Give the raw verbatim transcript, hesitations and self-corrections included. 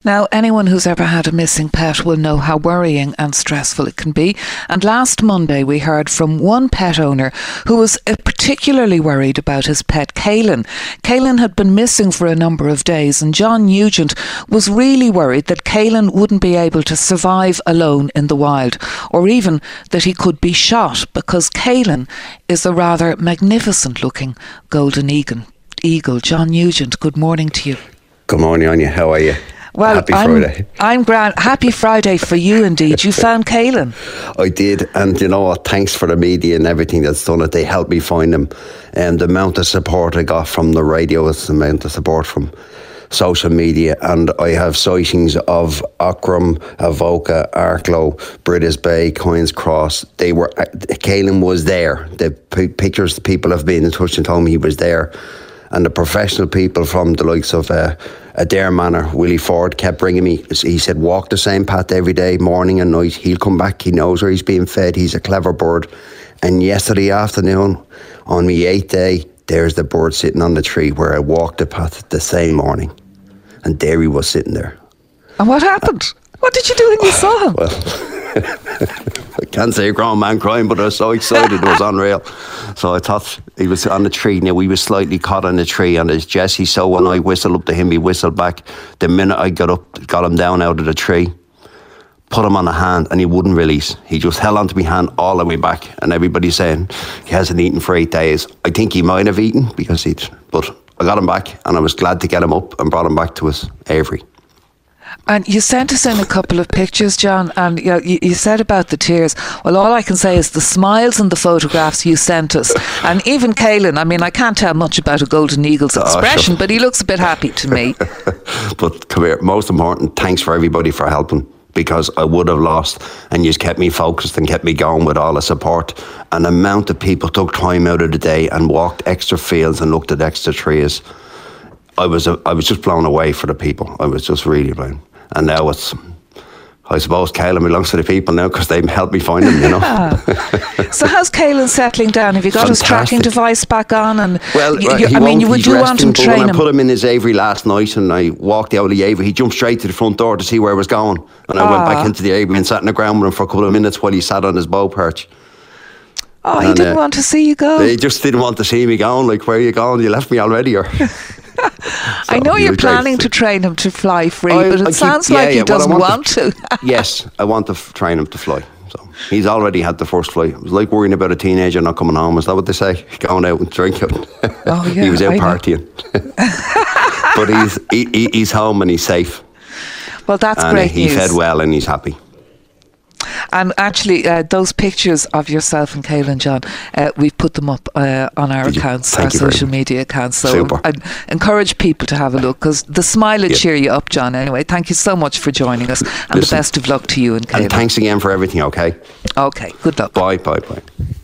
Now, anyone who's ever had a missing pet will know how worrying and stressful it can be. And last Monday we heard from one pet owner who was particularly worried about his pet Caelan. Caelan had been missing for a number of days, and John Nugent was really worried that Caelan wouldn't be able to survive alone in the wild, or even that he could be shot, because Caelan is a rather magnificent looking golden eagle. John Nugent, good morning to you. Good morning, Anya. How are you? Well, Happy I'm, Friday. I'm grand. Happy Friday for you indeed. You found Caelan. I did, and you know what? Thanks for the media and everything that's done it. They helped me find him. And the amount of support I got from the radio, the amount of support from social media, and I have sightings of Ockram, Avoca, Arklow, Bridas Bay, Coins Cross. They were Caelan was there. The p- pictures the people have been in touch and told me he was there. And the professional people from the likes of uh, Adair Manor, Willie Ford, kept bringing me. He said, walk the same path every day, morning and night. He'll come back. He knows where he's being fed. He's a clever bird. And yesterday afternoon, on my eighth day, there's the bird sitting on the tree where I walked the path the same morning. And there he was sitting there. And what happened? What did you do when you saw him? Well, I can't say a grown man crying, but I was so excited, it was unreal. So I thought he was on the tree. Now, we were slightly caught on the tree, and it's Jesse, so when I whistled up to him, he whistled back. The minute I got up, got him down out of the tree, put him on the hand, and he wouldn't release. He just held onto my hand all the way back, and everybody's saying he hasn't eaten for eight days. I think he might have eaten, because he'd, but I got him back, and I was glad to get him up and brought him back to us, Avery. And you sent us in a couple of pictures, John, and you, know, you, you said about the tears. Well, all I can say is the smiles in the photographs you sent us. And even Caelan, I mean, I can't tell much about a golden eagle's expression, oh, sure. But he looks a bit happy to me. But come here, most important, thanks for everybody for helping, because I would have lost, and you kept me focused and kept me going with all the support. And the amount of people took time out of the day and walked extra fields and looked at extra trees. I was I was just blown away for the people. I was just really blown. And now it's, I suppose Caelan belongs to the people now, because they helped me find him, you know. So how's Caelan settling down? Have you got Fantastic. His tracking device back on? And well, you, you, I mean, you would do want him training. When I put him in his Avery last night and I walked out of the Avery, he jumped straight to the front door to see where I was going. And I ah. went back into the Avery and sat on the ground with him for a couple of minutes while he sat on his bow perch. Oh, and, he didn't uh, want to see you go? He just didn't want to see me going. Like, where are you going? You left me already, or... So I know you're planning to train him to fly free, I, but it I sounds keep, yeah, like he yeah, doesn't well, want, want to. Yes, I want to f- train him to fly. So he's already had the first flight. It was like worrying about a teenager not coming home. Is that what they say? Going out and drinking. Oh, yeah, he was out I partying. But he's he, he's home and he's safe. Well, that's and great he news. He fed well and he's happy. And actually, uh, those pictures of yourself and Caelan, John, uh, we've put them up uh, on our Did accounts, Thank our social media accounts. So Super. I encourage people to have a look, because the smile would yeah. cheer you up, John. Anyway, thank you so much for joining us, and Listen, the best of luck to you and Caelan. And thanks again for everything, okay? Okay, good luck. Bye, bye, bye.